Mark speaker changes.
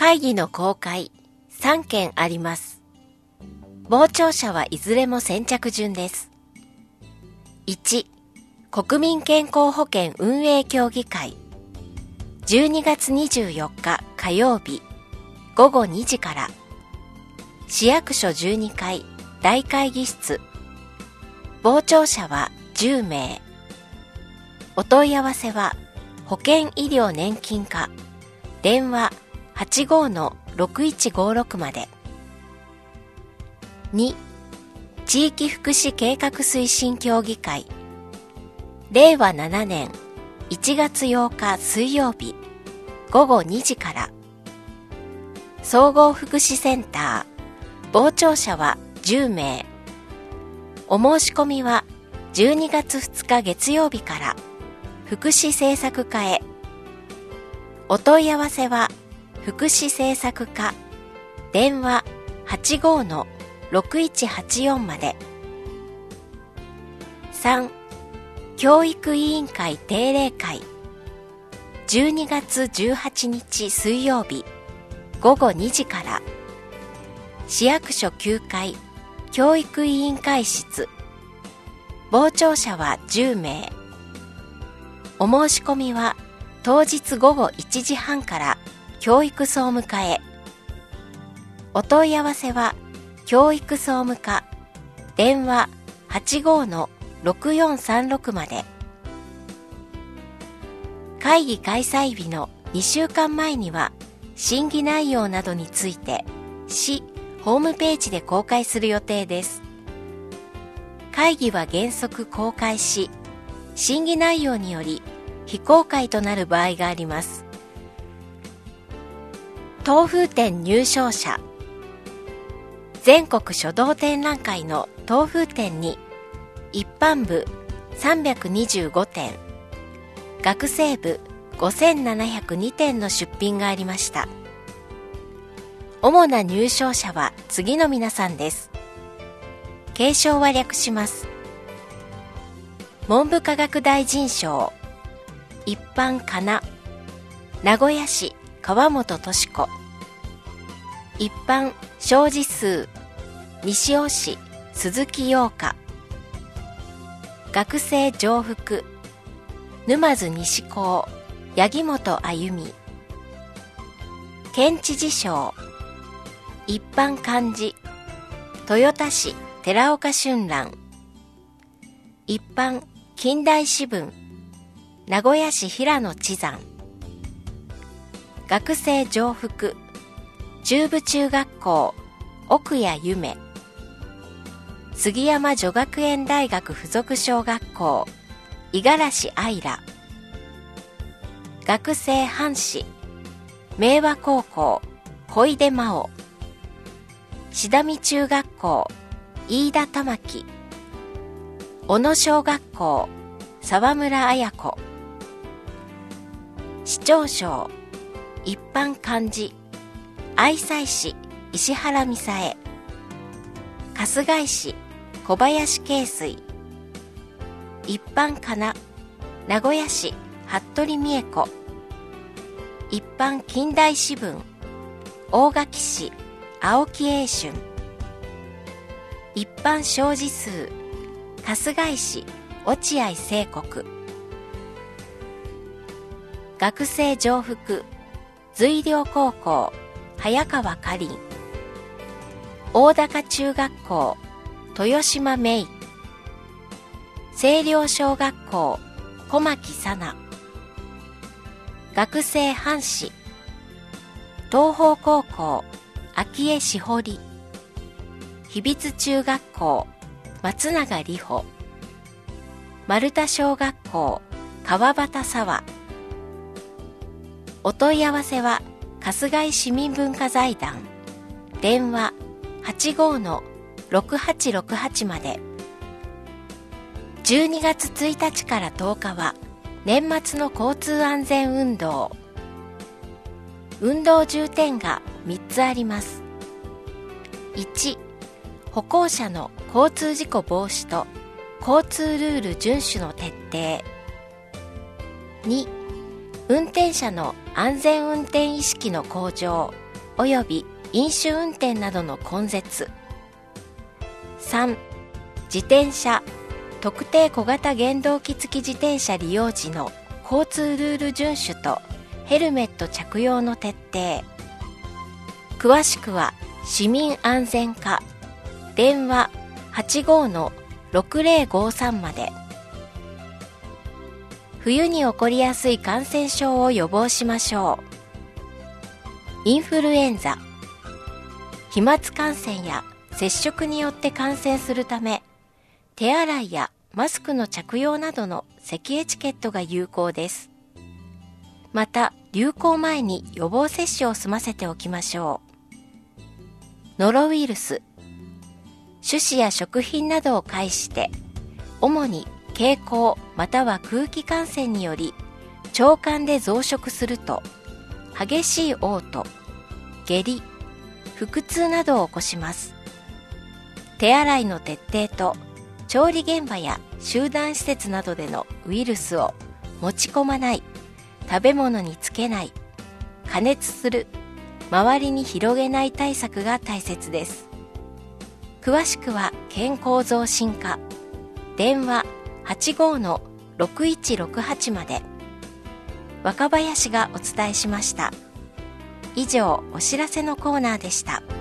Speaker 1: 会議の公開3件あります。傍聴者はいずれも先着順です。1、国民健康保険運営協議会12月24日火曜日午後2時から市役所12階大会議室。傍聴者は10名。お問い合わせは保険医療年金課電話 85-6156 まで。2、地域福祉計画推進協議会令和7年1月8日水曜日午後2時から総合福祉センター。傍聴者は10名。お申し込みは12月2日月曜日から福祉政策課へ。お問い合わせは福祉政策課電話 85-6184 まで。3、教育委員会定例会12月18日水曜日午後2時から市役所9階教育委員会室。傍聴者は10名。お申し込みは当日午後1時半から教育総務課へ。お問い合わせは教育総務課電話 85-6436 まで。会議開催日の2週間前には審議内容などについて市ホームページで公開する予定です。会議は原則公開し、審議内容により非公開となる場合があります。東風展入賞者。全国書道展覧会の東風展に一般部325点、学生部5702点の出品がありました。主な入賞者は次の皆さんです。継承は略します。文部科学大臣賞一般かな名古屋市川本敏子。一般小字数西尾市鈴木陽香。学生常服沼津西高八木本あゆみ。県知事賞一般漢字豊田市寺岡春蘭。一般近代詩文名古屋市平野知山。学生常服中部中学校奥谷夢。杉山女学園大学附属小学校五十嵐愛良。学生藩士明和高校小出真央。志田見中学校飯田玉樹。小野小学校沢村彩子。市長賞一般漢字愛西市石原美沙恵。春日井市小林慶水。一般かな名古屋市服部美恵子。一般近代詩文大垣市青木英春。一般小字数春日井市落合聖国。学生常服瑞陵高校早川かりん。大高中学校豊島芽衣。清涼小学校小牧さな。学生藩士東邦高校秋江しほり。秘密中学校松永里穂。丸太小学校川端沢。お問い合わせは春日井市民文化財団電話 85-6868 まで。12月1日から10日は年末の交通安全運動。運動重点が3つあります。1、歩行者の交通事故防止と交通ルール遵守の徹底。2、運転者の安全運転意識の向上、 および飲酒運転などの根絶。3、自転車、特定小型原動機付き自転車利用時の交通ルール遵守とヘルメット着用の徹底。詳しくは市民安全課、電話 85-6053 まで。冬に起こりやすい感染症を予防しましょう。インフルエンザ、飛沫感染や接触によって感染するため、手洗いやマスクの着用などの咳エチケットが有効です。また、流行前に予防接種を済ませておきましょう。ノロウイルス、種子や食品などを介して、主に経口または空気感染により腸管で増殖すると、激しい嘔吐、下痢、腹痛などを起こします。手洗いの徹底と、調理現場や集団施設などでのウイルスを持ち込まない、食べ物につけない、加熱する、周りに広げない対策が大切です。詳しくは健康増進課、電話 85-6168 まで。若林がお伝えしました。以上、お知らせのコーナーでした。